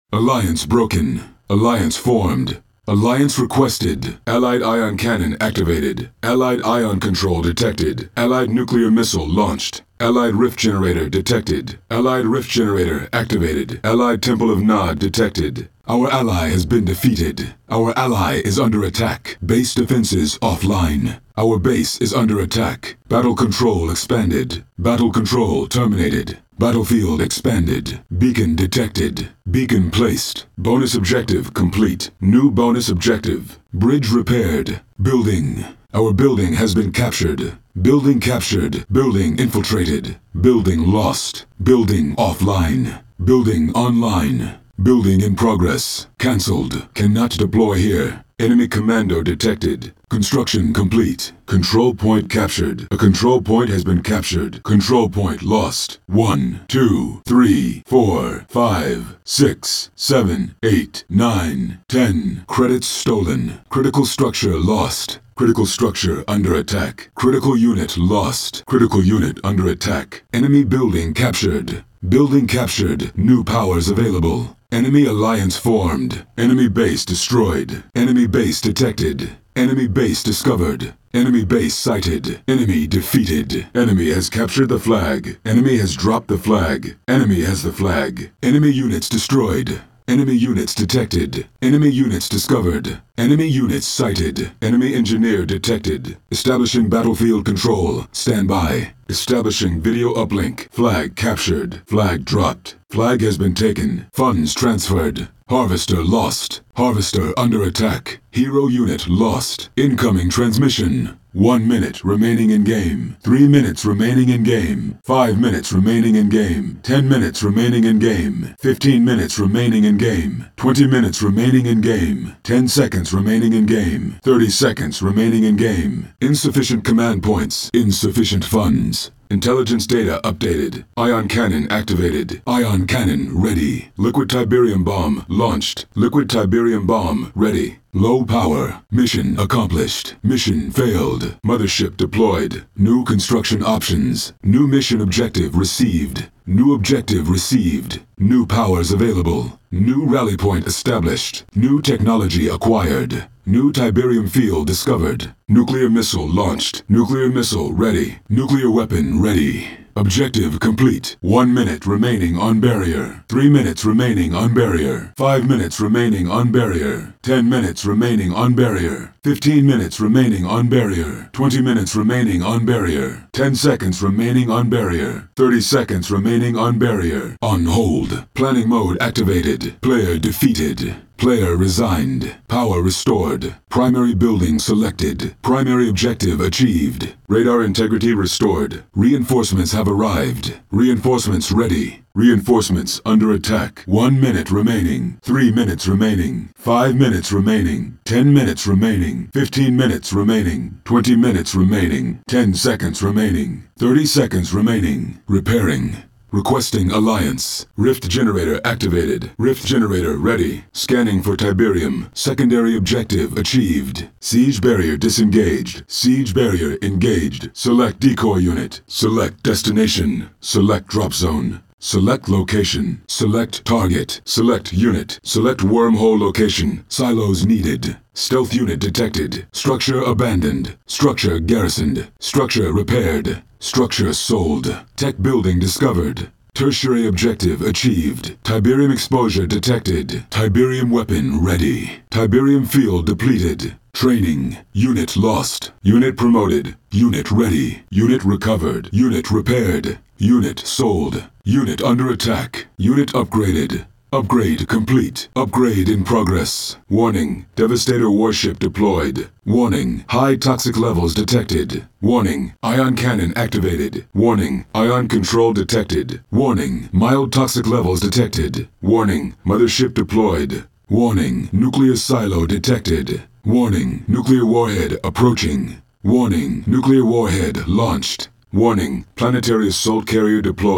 Alliance broken. Alliance formed. Alliance requested. Allied ion cannon activated. Allied ion control detected. Allied nuclear missile launched. Allied rift generator detected. Allied rift generator activated. Allied Temple of Nod detected. Our ally has been defeated. Our ally is under attack. Base defenses offline. Our base is under attack. Battle control expanded. Battle control terminated. Battlefield expanded. Beacon detected. Beacon placed. Bonus objective complete. New bonus objective. Bridge repaired. Building. Our building has been captured. Building captured. Building infiltrated. Building lost. Building offline. Building online. Building in progress. Cancelled. Cannot deploy here. Enemy commando detected. Construction complete. Control point captured. A control point has been captured. Control point lost. 1, 2, 3, 4, 5, 6, 7, 8, 9, 10. Credits stolen. Critical structure lost. Critical structure under attack. Critical unit lost. Critical unit under attack. Enemy building captured. Building captured. New powers available. Enemy alliance formed. Enemy base destroyed. Enemy base detected. Enemy base discovered. Enemy base sighted. Enemy defeated. Enemy has captured the flag. Enemy has dropped the flag. Enemy has the flag. Enemy units destroyed. Enemy units detected. Enemy units discovered. Enemy units sighted. Enemy engineer detected. Establishing battlefield control. Stand by. Establishing video uplink. Flag captured. Flag dropped. Flag has been taken. Funds transferred. Harvester lost. Harvester under attack. Hero unit lost. Incoming transmission. 1 minute remaining in game. 3 minutes remaining in game. 5 minutes remaining in game. 10 minutes remaining in game. 15 minutes remaining in game. 20 minutes remaining in game. 10 seconds remaining in game. 30 seconds remaining in game. Insufficient command points. Insufficient funds. Intelligence data updated. Ion cannon activated. Ion cannon ready. Liquid Tiberium bomb launched. Liquid Tiberium bomb ready. Low power. Mission accomplished. Mission failed. Mothership deployed. New construction options. New mission objective received. New objective received. New powers available. New rally point established. New technology acquired. New Tiberium field discovered. Nuclear missile launched. Nuclear missile ready. Nuclear weapon ready. Objective complete. 1 minute remaining on barrier. 3 minutes remaining on barrier. 5 minutes remaining on barrier. 10 minutes remaining on barrier. 15 minutes remaining on barrier. 20 minutes remaining on barrier. 10 seconds remaining on barrier. 30 seconds remaining on barrier. On hold. Planning mode activated. Player defeated. Player resigned. Power restored. Primary building selected. Primary objective achieved. Radar integrity restored. Reinforcements have arrived. Reinforcements ready. Reinforcements under attack. 1 minute remaining. 3 minutes remaining. 5 minutes remaining. 10 minutes remaining. 15 minutes remaining. 20 minutes remaining. 10 seconds remaining. 30 seconds remaining. Repairing. Requesting alliance. Rift generator activated. Rift generator ready. Scanning for Tiberium. Secondary objective achieved. Siege barrier disengaged. Siege barrier engaged. Select decoy unit. Select destination. Select drop zone. Select location. Select target. Select unit. Select wormhole location. Silos needed. Stealth unit detected. Structure abandoned. Structure garrisoned. Structure repaired. Structure sold. Tech building discovered. Tertiary objective achieved. Tiberium exposure detected. Tiberium weapon ready. Tiberium field depleted. Training. Unit lost. Unit promoted. Unit ready. Unit recovered. Unit repaired. Unit sold. Unit under attack. Unit upgraded. Upgrade complete. Upgrade in progress. Warning. Devastator warship deployed. Warning. High toxic levels detected. Warning. Ion cannon activated. Warning. Ion control detected. Warning. Mild toxic levels detected. Warning. Mothership deployed. Warning. Nuclear silo detected. Warning. Nuclear warhead approaching. Warning. Nuclear warhead launched. Warning. Planetary assault carrier deployed.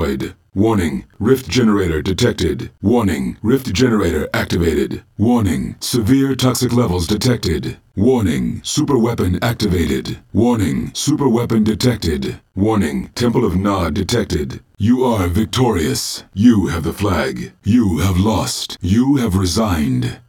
Warning, rift generator detected. Warning, rift generator activated. Warning, severe toxic levels detected. Warning, super weapon activated. Warning, super weapon detected. Warning, Temple of Nod detected. You are victorious. You have the flag. You have lost. You have resigned.